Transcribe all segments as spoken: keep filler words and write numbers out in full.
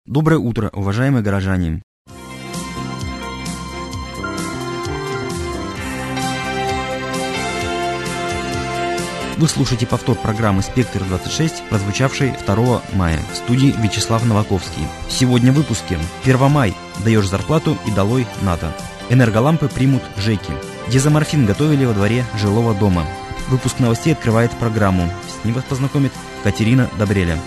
Доброе утро, уважаемые горожане! Вы слушаете повтор программы «Спектр двадцать шесть», прозвучавшей второго мая. В студии Вячеслав Новаковский. Сегодня в выпуске. Первомай. Даешь зарплату и долой НАТО. Энерголампы примут ЖЭКи. Дезоморфин готовили во дворе жилого дома. Выпуск новостей открывает программу. С ним вас познакомит Катерина Добреля.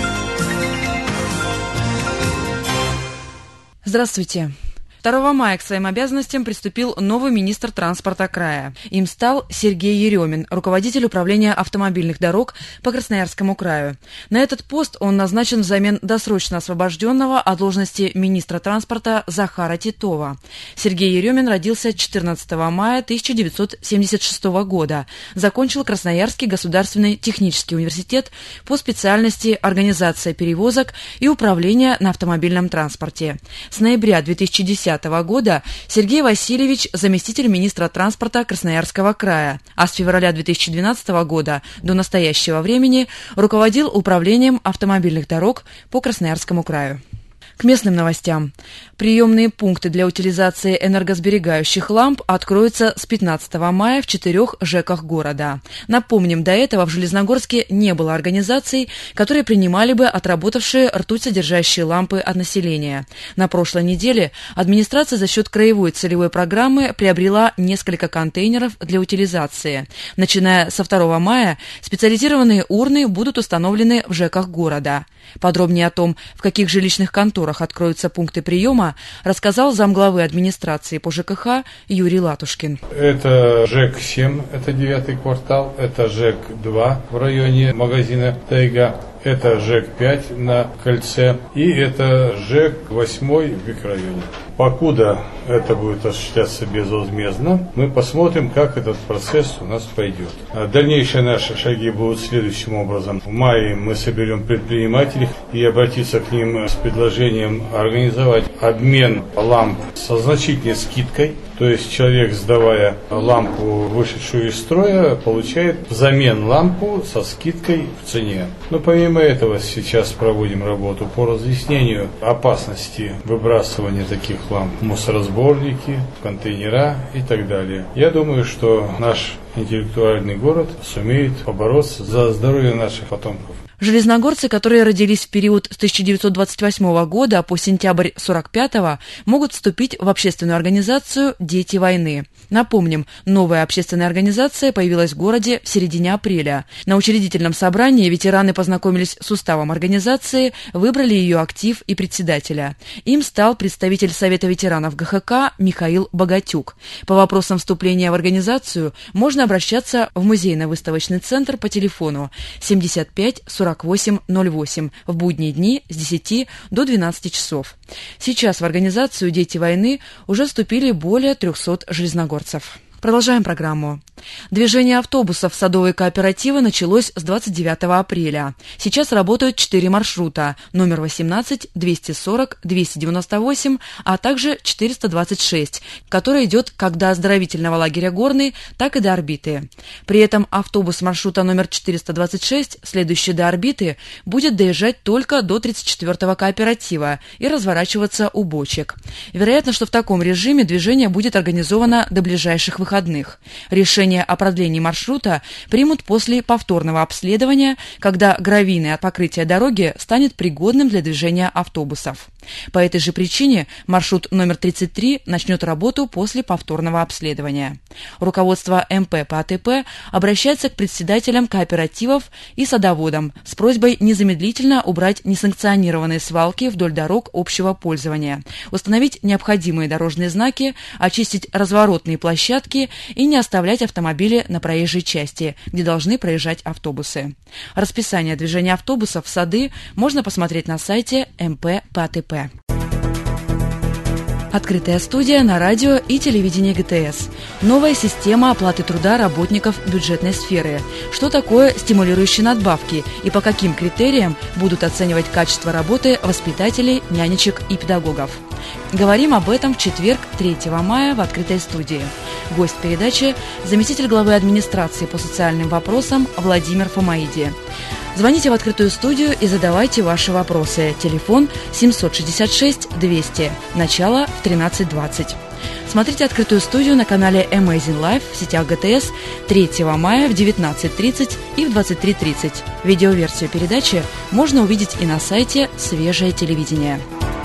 Здравствуйте. второго мая к своим обязанностям приступил новый министр транспорта края. Им стал Сергей Еремин, руководитель управления автомобильных дорог по Красноярскому краю. На этот пост он назначен взамен досрочно освобожденного от должности министра транспорта Захара Титова. Сергей Еремин родился четырнадцатого мая тысяча девятьсот семьдесят шестого года. Закончил Красноярский государственный технический университет по специальности организация перевозок и управление на автомобильном транспорте. С ноября две тысячи десятого года Сергей Васильевич заместитель министра транспорта Красноярского края, а с февраля две тысячи двенадцатого года до настоящего времени руководил управлением автомобильных дорог по Красноярскому краю. К местным новостям. Приемные пункты для утилизации энергосберегающих ламп откроются с пятнадцатого мая в четырех ЖЭКах города. Напомним, до этого в Железногорске не было организаций, которые принимали бы отработавшие ртуть-содержащие лампы от населения. На прошлой неделе администрация за счет краевой целевой программы приобрела несколько контейнеров для утилизации. Начиная со второго мая специализированные урны будут установлены в ЖЭКах города. Подробнее о том, в каких жилищных конторах откроются пункты приема, рассказал замглавы администрации по ЖКХ Юрий Латушкин. Это ЖЭК семь, это девятый квартал, это ЖЭК два в районе магазина «Тайга», это ЖЭК пять на Кольце и это ЖЭК восемь в микрорайоне. Покуда это будет осуществляться безвозмездно, мы посмотрим, как этот процесс у нас пойдет. Дальнейшие наши шаги будут следующим образом. В мае мы соберем предпринимателей и обратиться к ним с предложением организовать обмен ламп со значительной скидкой. То есть человек, сдавая лампу, вышедшую из строя, получает взамен лампу со скидкой в цене. Но помимо этого сейчас проводим работу по разъяснению опасности выбрасывания таких ламп в мусоросборники, контейнера и так далее. Я думаю, что наш интеллектуальный город сумеет побороться за здоровье наших потомков. Железногорцы, которые родились в период с тысяча девятьсот двадцать восьмого года по сентябрь сорок пятого, могут вступить в общественную организацию «Дети войны». Напомним, новая общественная организация появилась в городе в середине апреля. На учредительном собрании ветераны познакомились с уставом организации, выбрали ее актив и председателя. Им стал представитель Совета ветеранов ГХК Михаил Богатюк. По вопросам вступления в организацию можно обращаться в музейно-выставочный центр по телефону семьдесят пять сорок восемь ноль восемь в будние дни с десяти до двенадцати часов. Сейчас в организацию «Дети войны» уже вступили более трехсот железногорцев. Продолжаем программу. Движение автобусов в садовые кооперативы началось с двадцать девятого апреля. Сейчас работают четыре маршрута: номер восемнадцать, двести сорок, двести девяносто восемь, а также четыреста двадцать шесть, который идет как до оздоровительного лагеря «Горный», так и до орбиты. При этом автобус маршрута номер четыреста двадцать шесть, следующий до орбиты, будет доезжать только до тридцать четвёртого кооператива и разворачиваться у бочек. Вероятно, что в таком режиме движение будет организовано до ближайших выходных. Решение о продлении маршрута примут после повторного обследования, когда гравийное покрытие дороги станет пригодным для движения автобусов. По этой же причине маршрут номер тридцать три начнет работу после повторного обследования. Руководство эм пэ по а тэ пэ обращается к председателям кооперативов и садоводам с просьбой незамедлительно убрать несанкционированные свалки вдоль дорог общего пользования, установить необходимые дорожные знаки, очистить разворотные площадки и не оставлять автомобили на проезжей части, где должны проезжать автобусы. Расписание движения автобусов в сады можно посмотреть на сайте эм пэ по а тэ пэ. Открытая студия на радио и телевидении гэ тэ эс. Новая система оплаты труда работников бюджетной сферы. Что такое стимулирующие надбавки и по каким критериям будут оценивать качество работы воспитателей, нянечек и педагогов. Говорим об этом в четверг, третьего мая, в открытой студии. Гость передачи – заместитель главы администрации по социальным вопросам Владимир Фомаиди. Звоните в открытую студию и задавайте ваши вопросы. Телефон семь шесть шесть двести. Начало в тринадцать двадцать. Смотрите открытую студию на канале Amazing Life в сетях ГТС третьего мая в девятнадцать тридцать и в двадцать три тридцать. Видеоверсию передачи можно увидеть и на сайте «Свежее телевидение».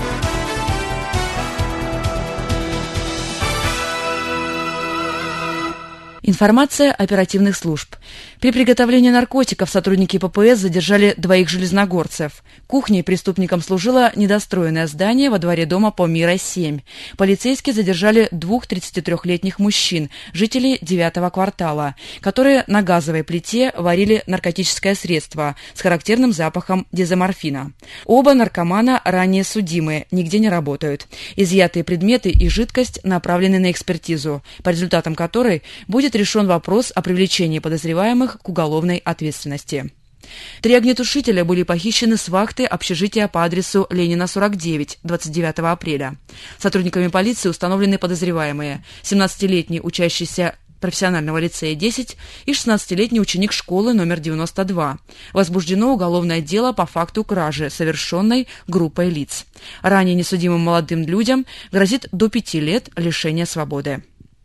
Информация оперативных служб. При приготовлении наркотиков сотрудники ППС задержали двоих железногорцев. Кухней преступникам служило недостроенное здание во дворе дома по Мира семь. Полицейские задержали двух тридцатитрёхлетних мужчин, жителей девятого квартала, которые на газовой плите варили наркотическое средство с характерным запахом дезоморфина. Оба наркомана ранее судимые, нигде не работают. Изъятые предметы и жидкость направлены на экспертизу, по результатам которой будет решен вопрос о привлечении подозреваемых к уголовной ответственности. Три огнетушителя были похищены с вахты общежития по адресу Ленина, сорок девять, двадцать девятого апреля. Сотрудниками полиции установлены подозреваемые: семнадцатилетний учащийся профессионального лицея десять и шестнадцатилетний ученик школы номер девяносто два. Возбуждено уголовное дело по факту кражи, совершенной группой лиц. Ранее несудимым молодым людям грозит до пяти лет лишения свободы.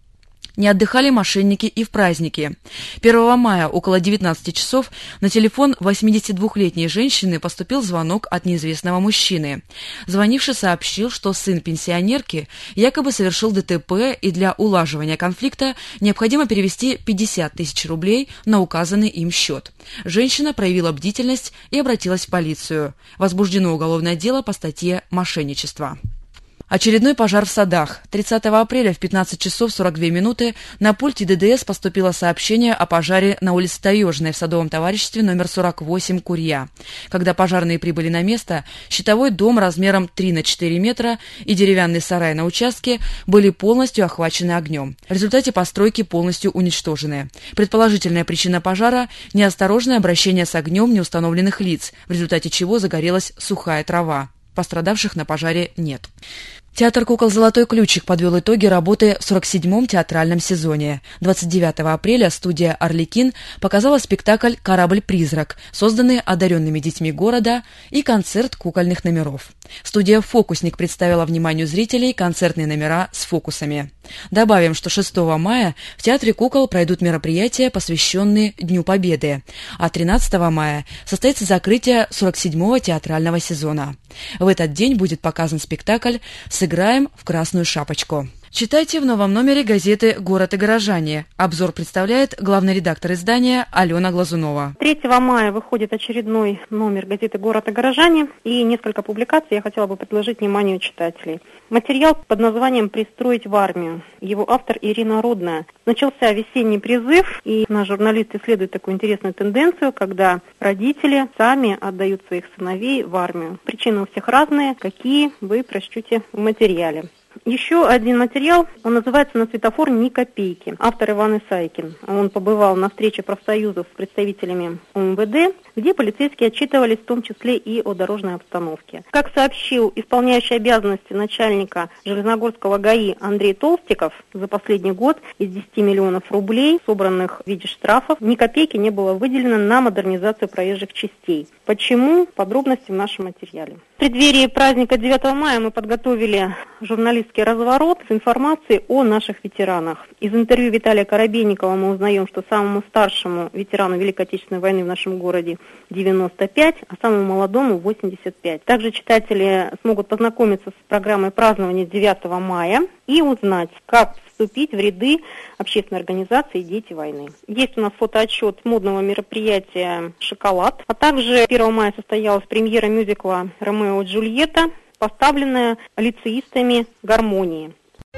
Не отдыхали мошенники и в праздники. первого мая около девятнадцати часов на телефон восьмидесятидвухлетней женщины поступил звонок от неизвестного мужчины. Звонивший сообщил, что сын пенсионерки якобы совершил ДТП и для улаживания конфликта необходимо перевести пятьдесят тысяч рублей на указанный им счет. Женщина проявила бдительность и обратилась в полицию. Возбуждено уголовное дело по статье «Мошенничество». Очередной пожар в Садах. тридцатого апреля в пятнадцать часов сорок две минуты на пульте ДДС поступило сообщение о пожаре на улице Таежной в садовом товариществе номер сорок восемь «Курья». Когда пожарные прибыли на место, щитовой дом размером три на четыре метра и деревянный сарай на участке были полностью охвачены огнем. В результате постройки полностью уничтожены. Предположительная причина пожара – неосторожное обращение с огнем неустановленных лиц, в результате чего загорелась сухая трава. Пострадавших на пожаре нет. Театр кукол «Золотой ключик» подвел итоги работы в сорок седьмом театральном сезоне. двадцать девятого апреля студия «Арлекин» показала спектакль «Корабль-призрак», созданный одаренными детьми города, и концерт кукольных номеров. Студия «Фокусник» представила вниманию зрителей концертные номера с фокусами. Добавим, что шестого мая в Театре кукол пройдут мероприятия, посвященные Дню Победы, а тринадцатого мая состоится закрытие сорок седьмого театрального сезона. В этот день будет показан спектакль «Сыграем в красную шапочку». Читайте в новом номере газеты «Город и горожане». Обзор представляет главный редактор издания Алена Глазунова. третьего мая выходит очередной номер газеты «Город и горожане», и несколько публикаций я хотела бы предложить вниманию читателей. Материал под названием «Пристроить в армию». Его автор Ирина Рудная. Начался весенний призыв, и наш журналист исследует такую интересную тенденцию, когда родители сами отдают своих сыновей в армию. Причины у всех разные, какие вы прочтете в материале. Еще один материал, он называется «На светофор ни копейки». Автор Иван Исайкин. Он побывал на встрече профсоюзов с представителями УМВД, где полицейские отчитывались в том числе и о дорожной обстановке. Как сообщил исполняющий обязанности начальника Железногорского ГАИ Андрей Толстиков, за последний год из десяти миллионов рублей, собранных в виде штрафов, ни копейки не было выделено на модернизацию проезжих частей. Почему? Подробности в нашем материале. В преддверии праздника девятого мая мы подготовили журналистский разворот с информацией о наших ветеранах. Из интервью Виталия Коробейникова мы узнаем, что самому старшему ветерану Великой Отечественной войны в нашем городе девяносто пять, а самому молодому восемьдесят пять. Также читатели смогут познакомиться с программой празднования девятого мая и узнать, как вступить в ряды общественной организации «Дети войны». Есть у нас фотоотчет модного мероприятия «Шоколад», а также первого мая состоялась премьера мюзикла «Ромео и Джульетта», поставленная лицеистами «Гармонии».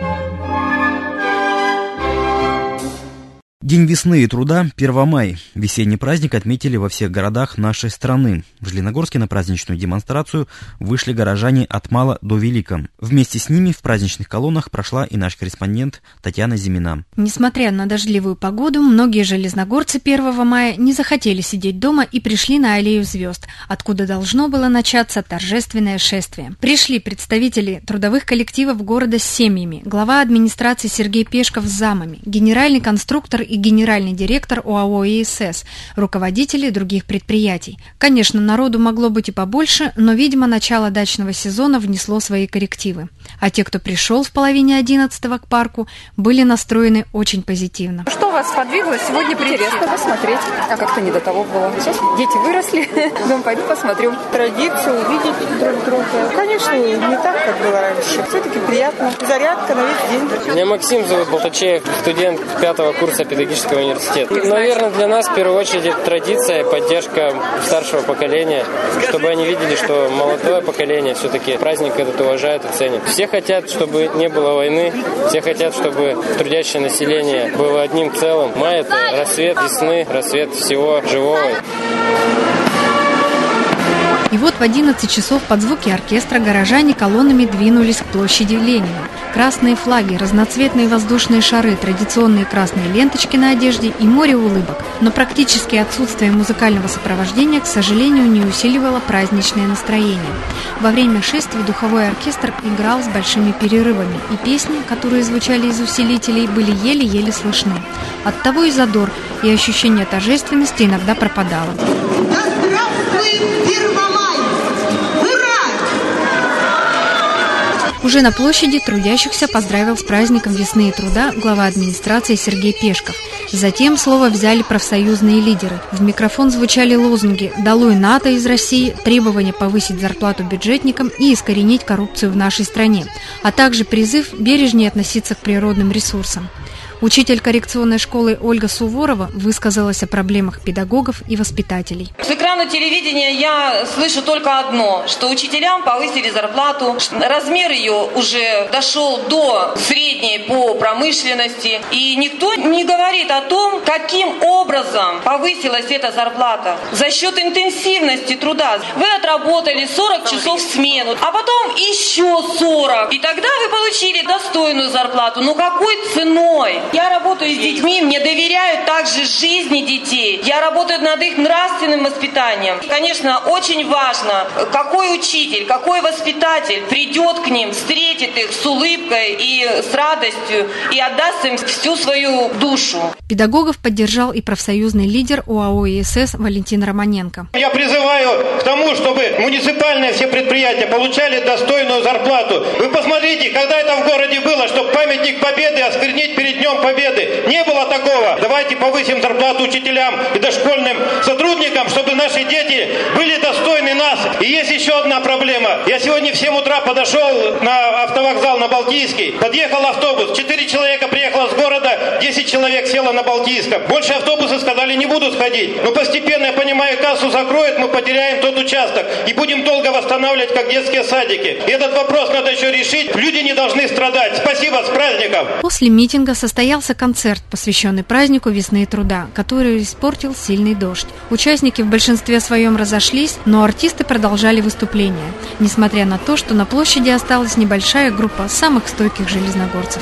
День весны и труда, первого мая. Весенний праздник отметили во всех городах нашей страны. В Железногорске на праздничную демонстрацию вышли горожане от мала до велика. Вместе с ними в праздничных колоннах прошла и наш корреспондент Татьяна Зимина. Несмотря на дождливую погоду, многие железногорцы первого мая не захотели сидеть дома и пришли на Аллею звезд, откуда должно было начаться торжественное шествие. Пришли представители трудовых коллективов города с семьями, глава администрации Сергей Пешков с замами, генеральный конструктор и генеральный директор ОАО ИСС, руководители других предприятий. Конечно, народу могло быть и побольше, но, видимо, начало дачного сезона внесло свои коррективы. А те, кто пришел в половине одиннадцатого к парку, были настроены очень позитивно. Что вас подвигло сегодня прийти? Интересно посмотреть. А как-то не до того было. Сейчас дети выросли, дом пойду посмотрю. Традицию, увидеть друг друга. Конечно, не так, как было раньше. Все-таки приятно. Зарядка на весь день. Меня Максим зовут, Болтачев, студент пятого курса педагогического университета. Наверное, для нас в первую очередь это традиция, поддержка старшего поколения, чтобы они видели, что молодое поколение все-таки праздник этот уважает и ценит. Все хотят, чтобы не было войны, все хотят, чтобы трудящее население было одним целым. Май – это рассвет весны, рассвет всего живого. И вот в одиннадцать часов под звуки оркестра горожане колоннами двинулись к площади Ленина. Красные флаги, разноцветные воздушные шары, традиционные красные ленточки на одежде и море улыбок. Но практически отсутствие музыкального сопровождения, к сожалению, не усиливало праздничное настроение. Во время шествия духовой оркестр играл с большими перерывами, и песни, которые звучали из усилителей, были еле-еле слышны. Оттого и задор, и ощущение торжественности иногда пропадало. Уже на площади трудящихся поздравил с праздником весны и труда глава администрации Сергей Пешков. Затем слово взяли профсоюзные лидеры. В микрофон звучали лозунги «Долой НАТО из России», требования повысить зарплату бюджетникам и искоренить коррупцию в нашей стране, а также призыв бережнее относиться к природным ресурсам. Учитель коррекционной школы Ольга Суворова высказалась о проблемах педагогов и воспитателей. С экрана телевидения я слышу только одно, что учителям повысили зарплату, размер ее уже дошел до средней по промышленности, и никто не говорит о том, каким образом повысилась эта зарплата. За счет интенсивности труда. Вы отработали сорок часов в смену, а потом еще сорок, и тогда вы получили достойную зарплату. Но какой ценой? Я работаю с детьми, мне доверяют также жизни детей. Я работаю над их нравственным воспитанием. Конечно, очень важно, какой учитель, какой воспитатель придет к ним, встретит их с улыбкой и с радостью и отдаст им всю свою душу. Педагогов поддержал и профсоюзный лидер ОАО ИСС Валентин Романенко. Я призываю к тому, чтобы муниципальные все предприятия получали достойную зарплату. Вы посмотрите, когда это в городе было, чтобы памятник Победы осквернить перед Днем Победы. Не было такого. Давайте повысим зарплату учителям и дошкольным сотрудникам, чтобы наши дети были достойны нас. И есть еще одна проблема. Я сегодня в семь утра подошел на автовокзал на Балтийский. Подъехал автобус. Четыре человека приехало с города, десять человек село на Балтийском. Больше автобусы сказали, не будут ходить. Но постепенно, я понимаю, кассу закроют, мы потеряем тот участок. И будем долго восстанавливать, как детские садики. И этот вопрос надо еще решить. Люди не должны страдать. Спасибо, с праздником. После митинга состоялся концерт, посвященный празднику весны и труда, который испортил сильный дождь. Участники в большинстве своем разошлись, но артисты продолжали выступление, несмотря на то, что на площади осталась небольшая группа самых стойких железногорцев.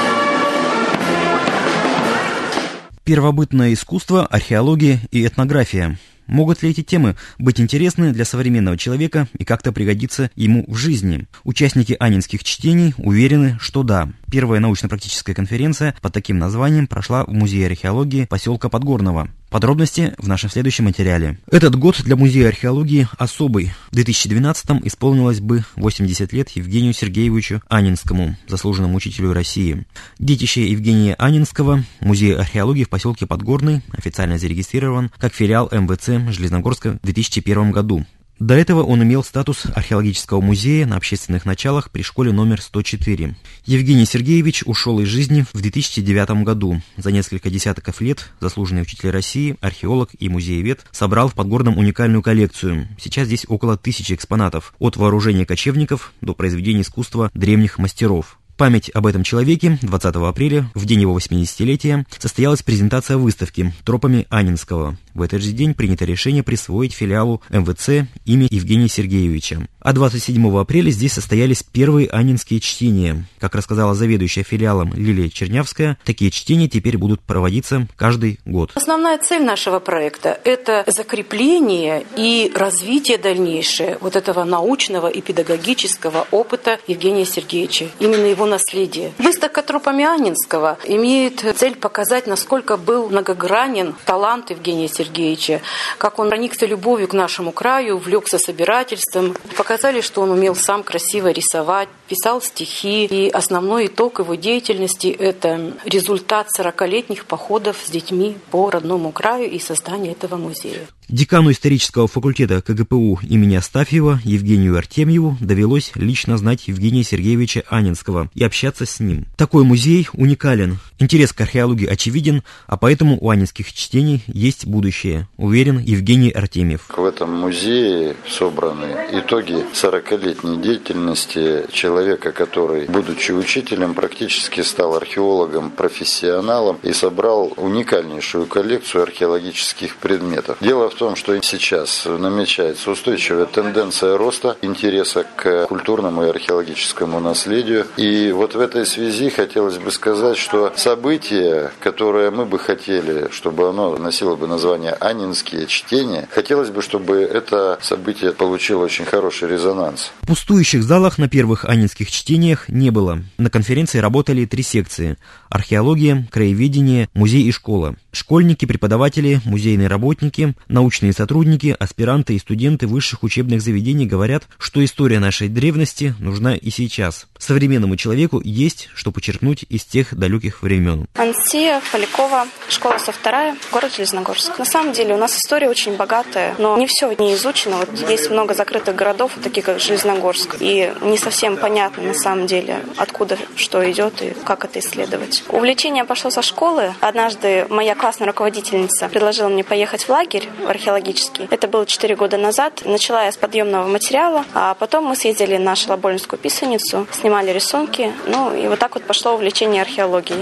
Первобытное искусство, археология и этнография. Могут ли эти темы быть интересны для современного человека и как-то пригодиться ему в жизни? Участники анинских чтений уверены, что да. Первая научно-практическая конференция под таким названием прошла в Музее археологии поселка Подгорного. Подробности в нашем следующем материале. Этот год для Музея археологии особый. В две тысячи двенадцатом исполнилось бы восемьдесят лет Евгению Сергеевичу Анинскому, заслуженному учителю России. Детище Евгения Анинского, Музей археологии в поселке Подгорный, официально зарегистрирован как филиал эм вэ цэ Железногорска в две тысячи первом году. До этого он имел статус археологического музея на общественных началах при школе номер сто четыре. Евгений Сергеевич ушел из жизни в две тысячи девятом году. За несколько десятков лет заслуженный учитель России, археолог и музеевед собрал в Подгорном уникальную коллекцию. Сейчас здесь около тысячи экспонатов, от вооружения кочевников до произведений искусства древних мастеров. Память об этом человеке двадцатого апреля, в день его восьмидесятилетия, состоялась презентация выставки «Тропами Анинского». В этот же день принято решение присвоить филиалу эм вэ цэ имя Евгения Сергеевича. А двадцать седьмого апреля здесь состоялись первые аннинские чтения. Как рассказала заведующая филиалом Лилия Чернявская, такие чтения теперь будут проводиться каждый год. Основная цель нашего проекта – это закрепление и развитие дальнейшее вот этого научного и педагогического опыта Евгения Сергеевича, именно его наследие. Выставка трупами Аннинского имеет цель показать, насколько был многогранен талант Евгения Сергеевича, как он проникся любовью к нашему краю, увлекся собирательством. Показали, что он умел сам красиво рисовать, писал стихи, и основной итог его деятельности – это результат сорокалетних походов с детьми по родному краю и создание этого музея. Декану исторического факультета ка гэ пэ у имени Астафьева Евгению Артемьеву довелось лично знать Евгения Сергеевича Аннинского и общаться с ним. Такой музей уникален, интерес к археологии очевиден, а поэтому у аннинских чтений есть будущее, уверен Евгений Артемьев. В этом музее собраны итоги сорокалетней деятельности человека, который, будучи учителем, практически стал археологом, профессионалом и собрал уникальнейшую коллекцию археологических предметов. Дело в том, что сейчас намечается устойчивая тенденция роста интереса к культурному и археологическому наследию. И вот в этой связи хотелось бы сказать, что событие, которое мы бы хотели, чтобы оно носило бы название «Аннинские чтения», хотелось бы, чтобы это событие получило очень хороший резонанс. В пустующих залах на первых аннинских чтениях не было. На конференции работали три секции – археология, краеведение, музей и школа. Школьники, преподаватели, музейные работники, научные сотрудники, аспиранты и студенты высших учебных заведений говорят, что история нашей древности нужна и сейчас. Современному человеку есть что почерпнуть из тех далеких времен. Анастасия Полякова, школа со вторая, город Железногорск. На самом деле у нас история очень богатая, но не все не изучено. Вот есть много закрытых городов, таких как Железногорск, и не совсем понятно на самом деле, откуда что идет и как это исследовать. Увлечение пошло со школы. Однажды моя классная руководительница предложила мне поехать в лагерь археологический. Это было четыре года назад. Начала я с подъемного материала, а потом мы съездили на Шалобольнскую писаницу, снимали рисунки, ну и вот так вот пошло увлечение археологией.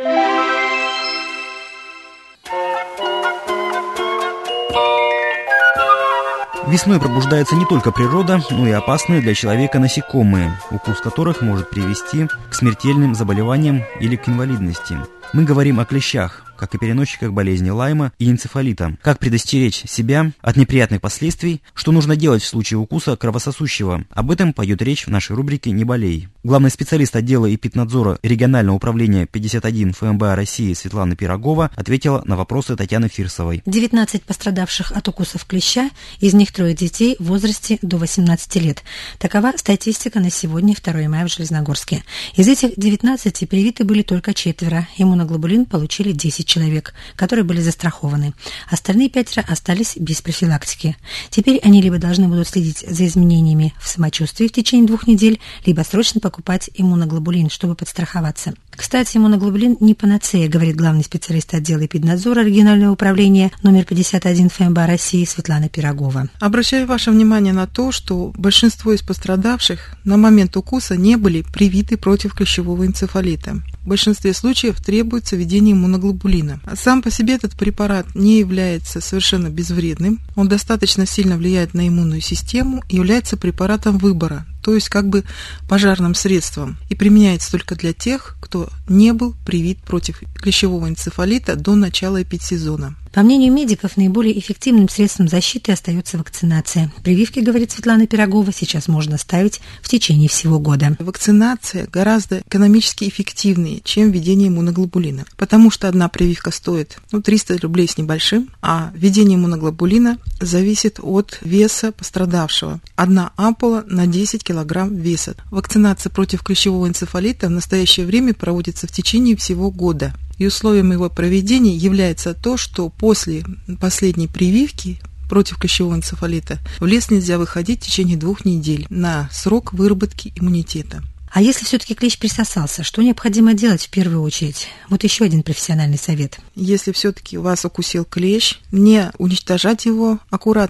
Весной пробуждается не только природа, но и опасные для человека насекомые, укус которых может привести к смертельным заболеваниям или к инвалидности. Мы говорим о клещах, как и переносчиках болезни Лайма и энцефалита. Как предостеречь себя от неприятных последствий, что нужно делать в случае укуса кровососущего. Об этом пойдет речь в нашей рубрике «Не болей». Главный специалист отдела эпиднадзора регионального управления пятьдесят один эф эм бэ а России Светлана Пирогова ответила на вопросы Татьяны Фирсовой. девятнадцать пострадавших от укусов клеща, из них трое детей в возрасте до восемнадцати лет. Такова статистика на сегодня, второго мая в Железногорске. Из этих девятнадцати привиты были только четверо. Иммуноглобулин получили десять человек, которые были застрахованы. Остальные пятеро остались без профилактики. Теперь они либо должны будут следить за изменениями в самочувствии в течение двух недель, либо срочно покупать иммуноглобулин, чтобы подстраховаться. Кстати, иммуноглобулин не панацея, говорит главный специалист отдела эпиднадзора регионального управления номер пятьдесят один эф эм бэ а России Светлана Пирогова. Обращаю ваше внимание на то, что большинство из пострадавших на момент укуса не были привиты против клещевого энцефалита. В большинстве случаев требуется введение иммуноглобулина. Сам по себе этот препарат не является совершенно безвредным. Он достаточно сильно влияет на иммунную систему и является препаратом выбора, то есть как бы пожарным средством, и применяется только для тех, кто не был привит против клещевого энцефалита до начала эпидсезона. По мнению медиков, наиболее эффективным средством защиты остается вакцинация. Прививки, говорит Светлана Пирогова, сейчас можно ставить в течение всего года. Вакцинация гораздо экономически эффективнее, чем введение иммуноглобулина, потому что одна прививка стоит ну, триста рублей с небольшим, а введение иммуноглобулина зависит от веса пострадавшего. Одна ампула на десять килограмм веса. Вакцинация против клещевого энцефалита в настоящее время проводится в течение всего года. И условием его проведения является то, что после последней прививки против клещевого энцефалита в лес нельзя выходить в течение двух недель на срок выработки иммунитета. А если все-таки клещ присосался, что необходимо делать в первую очередь? Вот еще один профессиональный совет. Если все-таки вас укусил клещ, не уничтожать его аккуратно.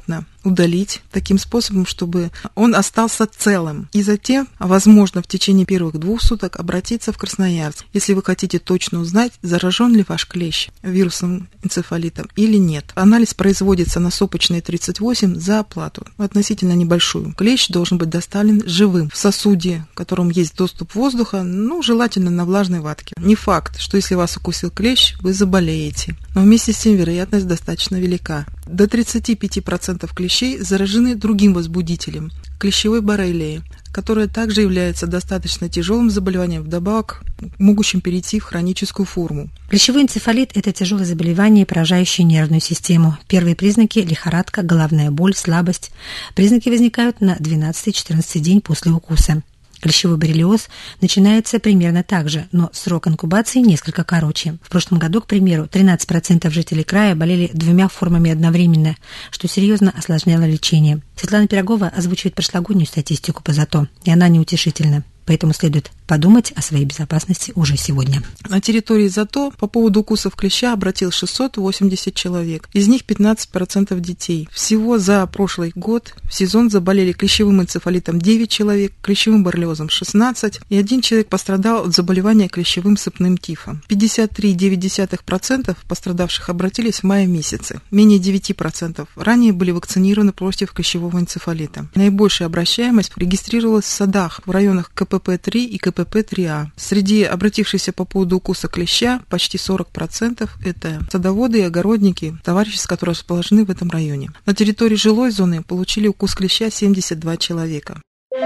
удалить таким способом, чтобы он остался целым. И затем, возможно, в течение первых двух суток обратиться в Красноярск, если вы хотите точно узнать, заражен ли ваш клещ вирусным энцефалитом или нет. Анализ производится на Сопочной тридцать восемь за оплату, относительно небольшую. Клещ должен быть доставлен живым в сосуде, в котором есть доступ воздуха, ну, желательно на влажной ватке. Не факт, что если вас укусил клещ, вы заболеете, но вместе с тем вероятность достаточно велика. До тридцать пять процентов клещей заражены другим возбудителем – клещевой боррелией, которая также является достаточно тяжелым заболеванием, вдобавок могущим перейти в хроническую форму. Клещевой энцефалит – это тяжелое заболевание, поражающее нервную систему. Первые признаки – лихорадка, головная боль, слабость. Признаки возникают на двенадцатый-четырнадцатый день после укуса. Клещевой боррелиоз начинается примерно так же, но срок инкубации несколько короче. В прошлом году, к примеру, тринадцать процентов жителей края болели двумя формами одновременно, что серьезно осложняло лечение. Светлана Пирогова озвучивает прошлогоднюю статистику по ЗАТО, и она неутешительна. Поэтому следует подумать о своей безопасности уже сегодня. На территории ЗАТО по поводу укусов клеща обратилось шестьсот восемьдесят человек. Из них пятнадцать процентов детей. Всего за прошлый год в сезон заболели клещевым энцефалитом девять человек, клещевым боррелиозом шестнадцать, и один человек пострадал от заболевания клещевым сыпным тифом. пятьдесят три целых девять десятых процента пострадавших обратились в мае месяце. Менее девять процентов ранее были вакцинированы против клещевого энцефалита. Наибольшая обращаемость регистрировалась в садах в районах ка пэ пэ три и ка пэ пэ три а. Среди обратившихся по поводу укуса клеща почти сорок процентов это садоводы и огородники, товарищества, которые расположены в этом районе. На территории жилой зоны получили укус клеща семьдесят два человека.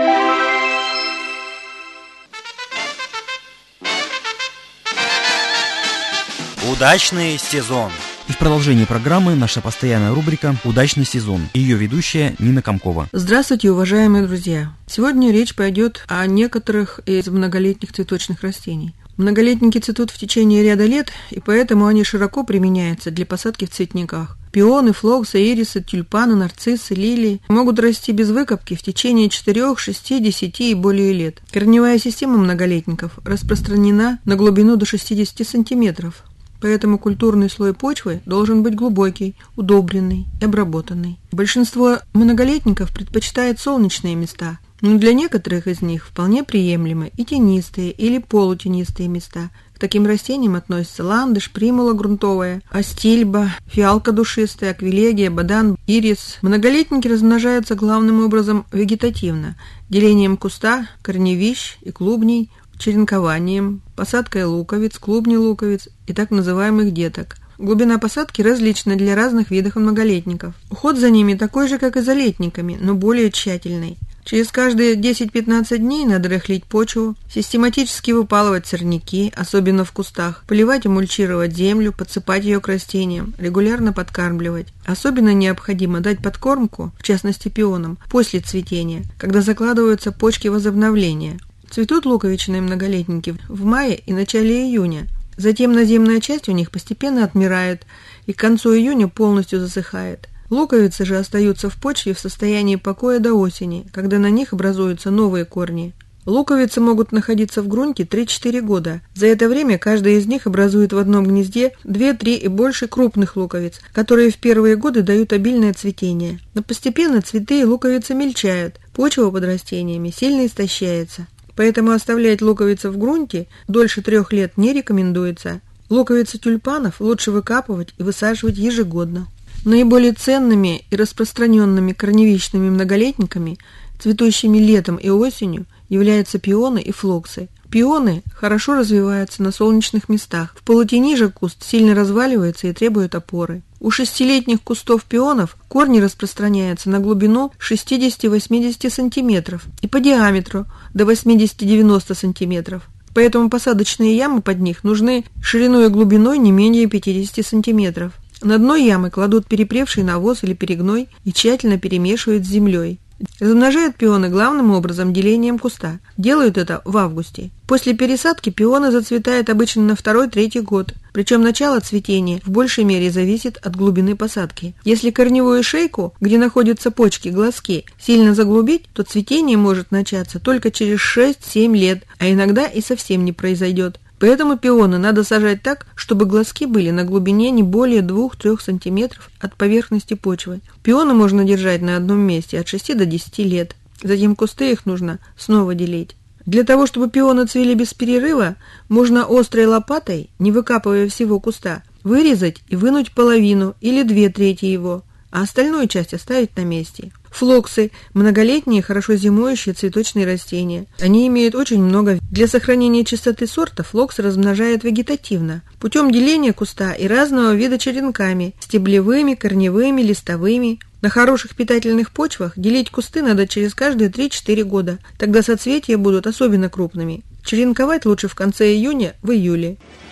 Удачный сезон. И в продолжении программы наша постоянная рубрика «Удачный сезон». Ее ведущая Нина Комкова. Здравствуйте, уважаемые друзья! Сегодня речь пойдет о некоторых из многолетних цветочных растений. Многолетники цветут в течение ряда лет, и поэтому они широко применяются для посадки в цветниках. Пионы, флоксы, ирисы, тюльпаны, нарциссы, лилии могут расти без выкопки в течение четырёх, шести, десяти и более лет. Корневая система многолетников распространена на глубину до шестидесяти сантиметров. Поэтому культурный слой почвы должен быть глубокий, удобренный и обработанный. Большинство многолетников предпочитает солнечные места, но для некоторых из них вполне приемлемы и тенистые или полутенистые места. К таким растениям относятся ландыш, примула грунтовая, астильба, фиалка душистая, аквилегия, бадан, ирис. Многолетники размножаются главным образом вегетативно, делением куста, корневищ и клубней, черенкованием, посадкой луковиц, клубней луковиц и так называемых деток. Глубина посадки различна для разных видов многолетников. Уход за ними такой же, как и за летниками, но более тщательный. Через каждые десять-пятнадцать дней надо рыхлить почву, систематически выпалывать сорняки, особенно в кустах, поливать и мульчировать землю, подсыпать ее к растениям, регулярно подкармливать. Особенно необходимо дать подкормку, в частности пионам, после цветения, когда закладываются почки возобновления. Цветут луковичные многолетники в мае и начале июня. Затем наземная часть у них постепенно отмирает и к концу июня полностью засыхает. Луковицы же остаются в почве в состоянии покоя до осени, когда на них образуются новые корни. Луковицы могут находиться в грунте три-четыре года. За это время каждая из них образует в одном гнезде две-три и больше крупных луковиц, которые в первые годы дают обильное цветение. Но постепенно цветы и луковицы мельчают, почва под растениями сильно истощается. Поэтому оставлять луковицы в грунте дольше трех лет не рекомендуется. Луковицы тюльпанов лучше выкапывать и высаживать ежегодно. Наиболее ценными и распространенными корневищными многолетниками, цветущими летом и осенью, являются пионы и флоксы. Пионы хорошо развиваются на солнечных местах. В полутени же куст сильно разваливается и требует опоры. У шестилетних кустов пионов корни распространяются на глубину шестьдесят-восемьдесят сантиметров и по диаметру до восемьдесят-девяносто сантиметров. Поэтому посадочные ямы под них нужны шириной и глубиной не менее пятьдесят сантиметров. На дно ямы кладут перепревший навоз или перегной и тщательно перемешивают с землей. Размножают пионы главным образом делением куста. Делают это в августе. После пересадки пионы зацветают обычно на второй-третий год. Причем начало цветения в большей мере зависит от глубины посадки. Если корневую шейку, где находятся почки, глазки, сильно заглубить, то цветение может начаться только через шесть-семь лет, а иногда и совсем не произойдет. Поэтому пионы надо сажать так, чтобы глазки были на глубине не более двух-трёх сантиметров от поверхности почвы. Пионы можно держать на одном месте от шести до десяти лет. Затем кусты их нужно снова делить. Для того, чтобы пионы цвели без перерыва, можно острой лопатой, не выкапывая всего куста, вырезать и вынуть половину или две трети его, а остальную часть оставить на месте. Флоксы – многолетние, хорошо зимующие цветочные растения. Они имеют очень много. Для сохранения чистоты сорта флокс размножают вегетативно, путем деления куста и разного вида черенками – стеблевыми, корневыми, листовыми. На хороших питательных почвах делить кусты надо через каждые три-четыре года, тогда соцветия будут особенно крупными. Черенковать лучше в конце июня, в июле.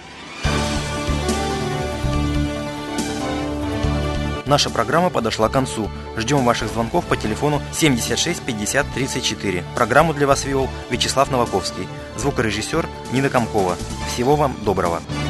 Наша программа подошла к концу. Ждем ваших звонков по телефону семьдесят шесть пятьдесят тридцать четыре. Программу для вас вел Вячеслав Новаковский. Звукорежиссер Нина Комкова. Всего вам доброго.